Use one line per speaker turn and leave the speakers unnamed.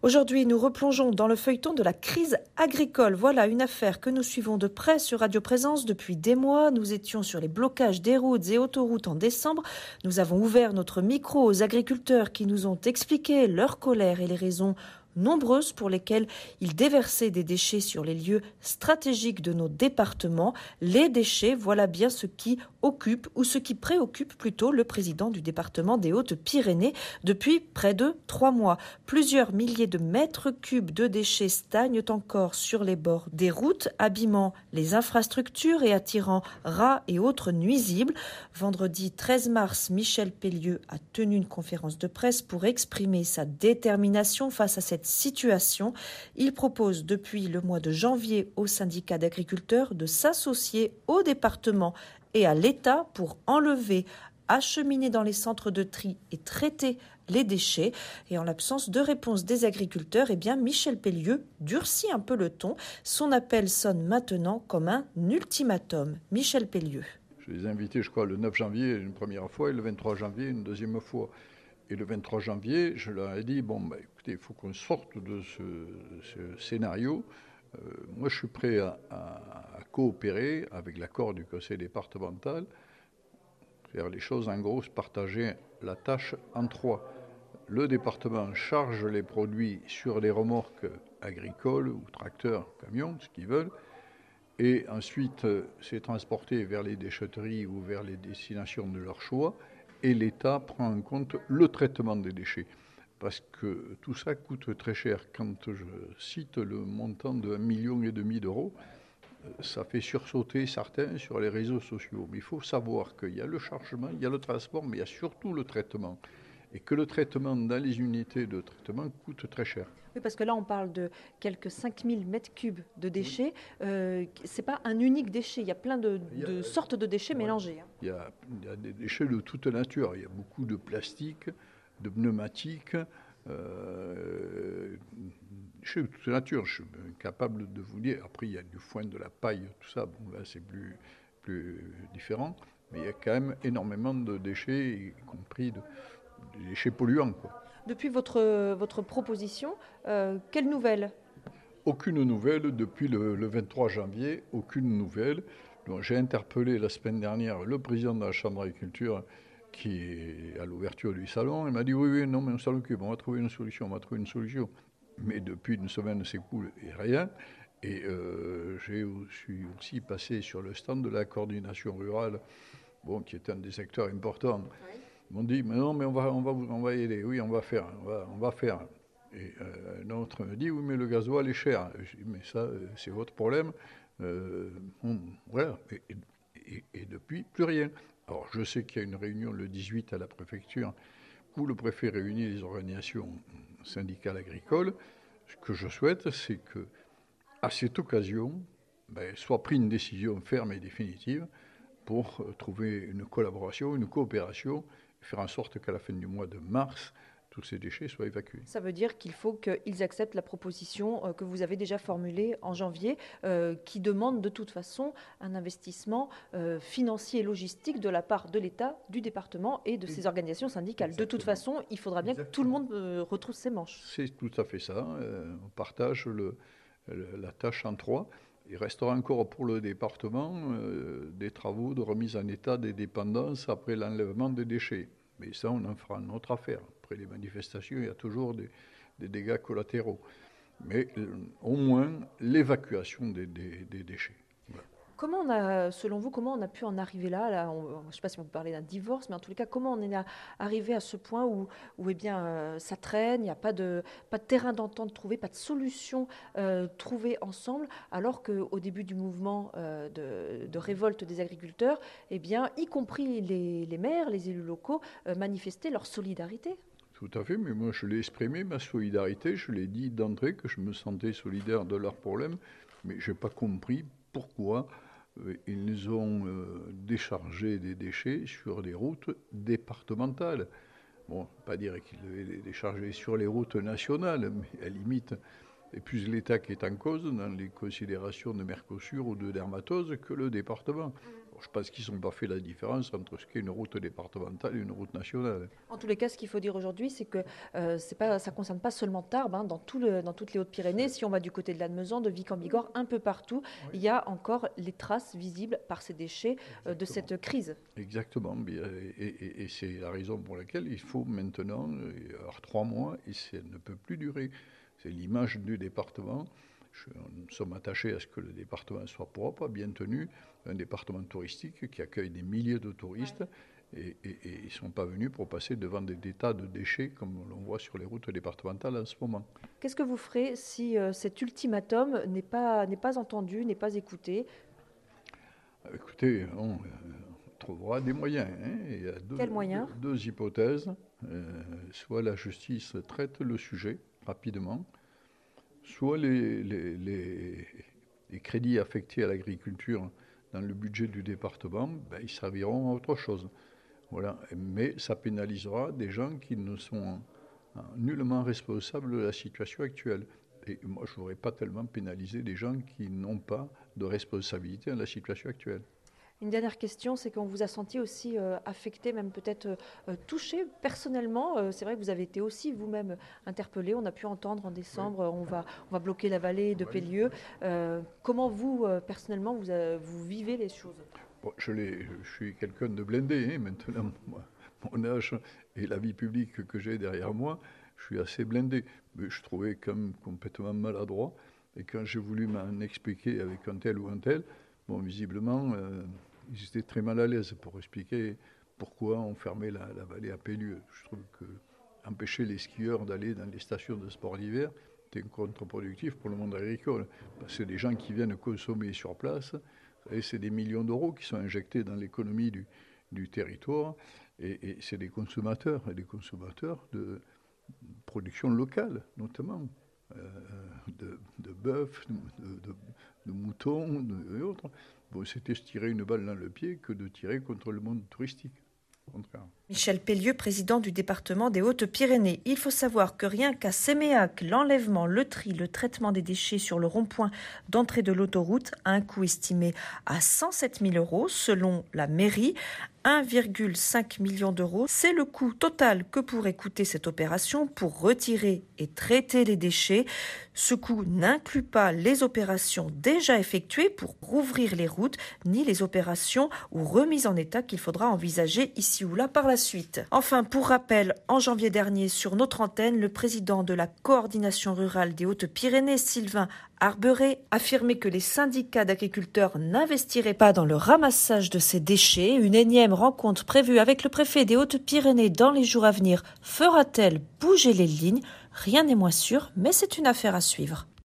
Aujourd'hui, nous replongeons dans le feuilleton de la crise agricole. Voilà une affaire que nous suivons de près sur Radio Présence depuis des mois. Nous étions sur les blocages des routes et autoroutes en décembre. Nous avons ouvert notre micro aux agriculteurs qui nous ont expliqué leur colère et les raisons nombreuses pour lesquelles ils déversaient des déchets sur les lieux stratégiques de nos départements. Les déchets, voilà bien ce qui occupe ou ce qui préoccupe plutôt le président du département des Hautes-Pyrénées depuis près de 3 mois. Plusieurs milliers de mètres cubes de déchets stagnent encore sur les bords des routes, abîmant les infrastructures et attirant rats et autres nuisibles. Vendredi 13 mars, Michel Pellieu a tenu une conférence de presse pour exprimer sa détermination face à cette situation. Il propose depuis le mois de janvier au syndicat d'agriculteurs de s'associer au département et à l'État pour enlever, acheminer dans les centres de tri et traiter les déchets. Et en l'absence de réponse des agriculteurs, Michel Pellieu durcit un peu le ton. Son appel sonne maintenant comme un ultimatum. Michel Pellieu.
Je les ai invités, je crois, le 9 janvier une première fois et le 23 janvier une deuxième fois. Et le 23 janvier, je leur ai dit, écoutez, il faut qu'on sorte de ce scénario. Moi, je suis prêt à coopérer avec l'accord du conseil départemental, faire les choses en gros, partager la tâche en 3. Le département charge les produits sur les remorques agricoles ou tracteurs, camions, ce qu'ils veulent. Et ensuite, c'est transporté vers les déchetteries ou vers les destinations de leur choix. Et l'État prend en compte le traitement des déchets. Parce que tout ça coûte très cher. Quand je cite le montant de 1,5 million d'euros, ça fait sursauter certains sur les réseaux sociaux. Mais il faut savoir qu'il y a le chargement, il y a le transport, mais il y a surtout le traitement. Et que le traitement dans les unités de traitement coûte très cher.
Oui, parce que là, on parle de quelques 5000 mètres cubes de déchets. Ce n'est pas un unique déchet. Il y a plein de sortes de déchets mélangés.
Il y a des déchets de toute nature. Il y a beaucoup de plastique, de pneumatiques, déchets de toute nature. Je suis incapable de vous dire. Après, il y a du foin, de la paille, tout ça. Bon, là, c'est plus différent. Mais il y a quand même énormément de déchets, y compris des déchets polluants, quoi.
Depuis votre proposition, quelles nouvelles ?
Aucune nouvelle depuis le 23 janvier, aucune nouvelle. Donc, j'ai interpellé la semaine dernière le président de la Chambre d'agriculture qui est à l'ouverture du salon. Il m'a dit oui, non, mais on s'en occupe, on va trouver une solution. Mais depuis une semaine s'écoule et rien. Et je suis aussi passé sur le stand de la coordination rurale, qui est un des secteurs importants. Oui. Ils m'ont dit, mais non, mais on va y aller, oui, on va faire. Et un autre me dit, oui, mais le gasoil est cher. Je dis, mais ça, c'est votre problème. Voilà. Et depuis, plus rien. Alors, je sais qu'il y a une réunion le 18 à la préfecture où le préfet réunit les organisations syndicales agricoles. Ce que je souhaite, c'est que, à cette occasion, soit prise une décision ferme et définitive pour trouver une collaboration, une coopération, faire en sorte qu'à la fin du mois de mars, tous ces déchets soient évacués.
Ça veut dire qu'il faut qu'ils acceptent la proposition que vous avez déjà formulée en janvier, qui demande de toute façon un investissement financier et logistique de la part de l'État, du département et de ses organisations syndicales. Exactement. De toute façon, il faudra bien que tout le monde retrousse ses manches.
C'est tout à fait ça. On partage la tâche en 3. Il restera encore pour le département des travaux de remise en état des dépendances après l'enlèvement des déchets. Mais ça, on en fera une autre affaire. Après les manifestations, il y a toujours des dégâts collatéraux. Mais au moins l'évacuation des déchets. Voilà.
Selon vous, comment on a pu en arriver là, je ne sais pas si on peut parler d'un divorce, mais en tous les cas, comment on est arrivé à ce point où ça traîne, il n'y a pas de terrain d'entente trouvé, pas de solution trouvée ensemble, alors qu'au début du mouvement de révolte des agriculteurs, y compris les maires, les élus locaux, manifestaient leur solidarité.
Tout à fait, mais moi je l'ai exprimé, ma solidarité, je l'ai dit d'entrée que je me sentais solidaire de leurs problèmes, mais je n'ai pas compris pourquoi ils ont déchargé des déchets sur des routes départementales. Bon, pas dire qu'ils devaient les décharger sur les routes nationales, mais à la limite, c'est plus l'État qui est en cause dans les considérations de Mercosur ou de dermatose que le département. je pense qu'ils n'ont pas fait la différence entre ce qu'est une route départementale et une route nationale.
En tous les cas, ce qu'il faut dire aujourd'hui, c'est que ça ne concerne pas seulement Tarbes, dans toutes les Hautes-Pyrénées. Si on va du côté de Lannemezan, de Vic en Bigorre, un peu partout, il y a encore les traces visibles par ces déchets de cette crise.
Exactement. Et c'est la raison pour laquelle il faut maintenant avoir 3 mois et ça ne peut plus durer. C'est l'image du département. Nous sommes attachés à ce que le département soit propre, bien tenu, un département touristique qui accueille des milliers de touristes et ils ne sont pas venus pour passer devant des tas de déchets comme l'on voit sur les routes départementales en ce moment.
Qu'est-ce que vous ferez si cet ultimatum n'est pas entendu, n'est pas écouté ?
Écoutez, on trouvera des moyens. Il y a
Quels moyens ?
deux hypothèses. Soit la justice traite le sujet rapidement, soit les crédits affectés à l'agriculture dans le budget du département, ils serviront à autre chose. Voilà. Mais ça pénalisera des gens qui ne sont nullement responsables de la situation actuelle. Et moi, je ne voudrais pas tellement pénaliser des gens qui n'ont pas de responsabilité dans la situation actuelle.
Une dernière question, c'est qu'on vous a senti aussi affecté, même peut-être touché personnellement. C'est vrai que vous avez été aussi vous-même interpellé. On a pu entendre en décembre, on va bloquer la vallée de Pellieu. Comment vous, personnellement, vous vivez les choses ?
Bon, je suis quelqu'un de blindé, maintenant, mon âge et la vie publique que j'ai derrière moi, je suis assez blindé. Mais je trouvais quand même complètement maladroit. Et quand j'ai voulu m'en expliquer avec un tel ou un tel, visiblement, ils étaient très mal à l'aise pour expliquer pourquoi on fermait la vallée à Pellieu. Je trouve qu'empêcher les skieurs d'aller dans les stations de sport d'hiver, c'est contre-productif pour le monde agricole. Parce que c'est des gens qui viennent consommer sur place, et c'est des millions d'euros qui sont injectés dans l'économie du territoire, et c'est des consommateurs, et des consommateurs de production locale, notamment, de bœuf, de moutons et autres. Bon, c'était se tirer une balle dans le pied que de tirer contre le monde touristique.
Michel Pellieu, président du département des Hautes-Pyrénées. Il faut savoir que rien qu'à Séméac, l'enlèvement, le tri, le traitement des déchets sur le rond-point d'entrée de l'autoroute a un coût estimé à 107 000 € selon la mairie. 1,5 million d'euros, c'est le coût total que pourrait coûter cette opération pour retirer et traiter les déchets. Ce coût n'inclut pas les opérations déjà effectuées pour rouvrir les routes, ni les opérations ou remises en état qu'il faudra envisager ici ou là par la suite. Enfin, pour rappel, en janvier dernier, sur notre antenne, le président de la coordination rurale des Hautes-Pyrénées, Sylvain Arberet, affirmait que les syndicats d'agriculteurs n'investiraient pas dans le ramassage de ces déchets. Une énième rencontre prévue avec le préfet des Hautes-Pyrénées dans les jours à venir fera-t-elle bouger les lignes ? Rien n'est moins sûr, mais c'est une affaire à suivre.